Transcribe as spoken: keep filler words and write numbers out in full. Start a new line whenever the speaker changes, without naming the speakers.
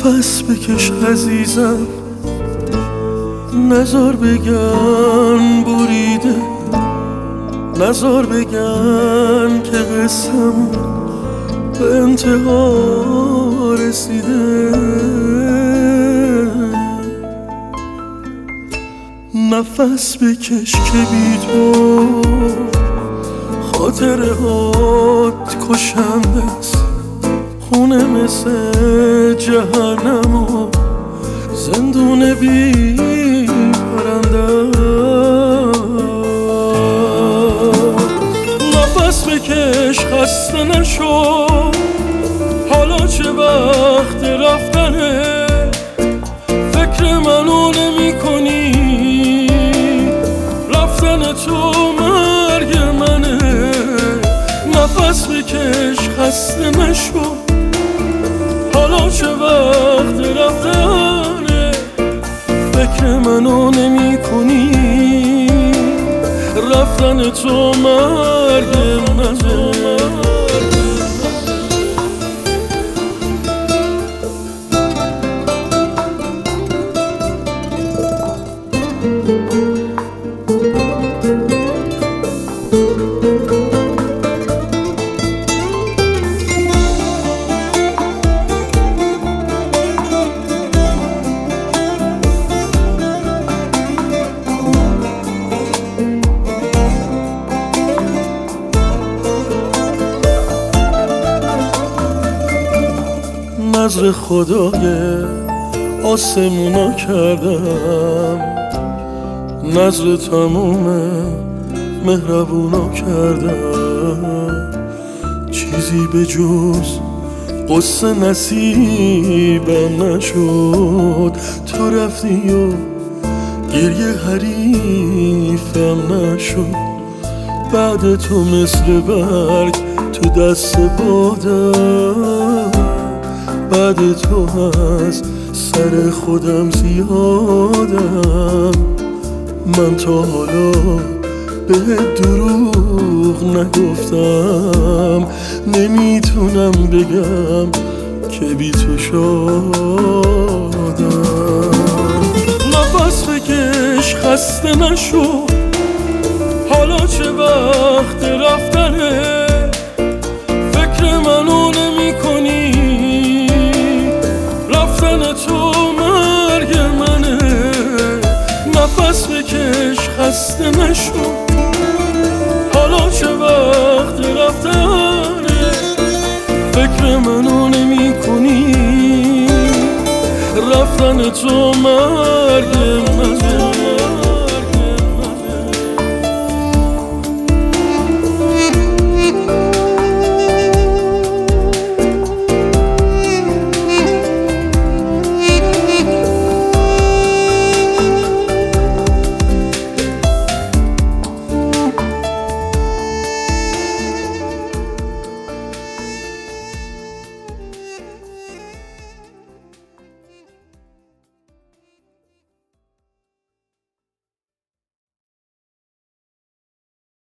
نفس بکش عزیزم، نزار بگن بریده، نزار بگن که قصه‌مون به انتها رسیده. نفس بکش که بی تو خاطره هات کشنده است، خونه مثل جهنم و زندون بی پرنده. نفس بکش خسته نشو، حالا چه وقت رفتنه، فکر منو نمی کنی، رفتن تو مرگ منه. نفس بکش خسته نشو، حالا چه وقت رفتنه، فکر منو نمی کنی، رفتن تو مرگ منه. نظر خدای آسمونا کردم، نظر تموم مهربونا کردم، چیزی به جز قصه نصیبم نشد. تو رفتی و گریه حریفم نشد، بعد تو مثل برگ تو دست بادم، بعد تو از سر خودم زیادم. من تا حالا به دروغ نگفتم، نمیتونم بگم که بی تو شادم. نفس بکش خسته نشو، حالا چه وقت رفتنه، فکر منو نمی کنی، رفتن تو مرگ منه. نفس بکش خسته نشو، حالا چه وقت رفتنه، فکر منو نمی کنی، رفتن تو مرگ منه.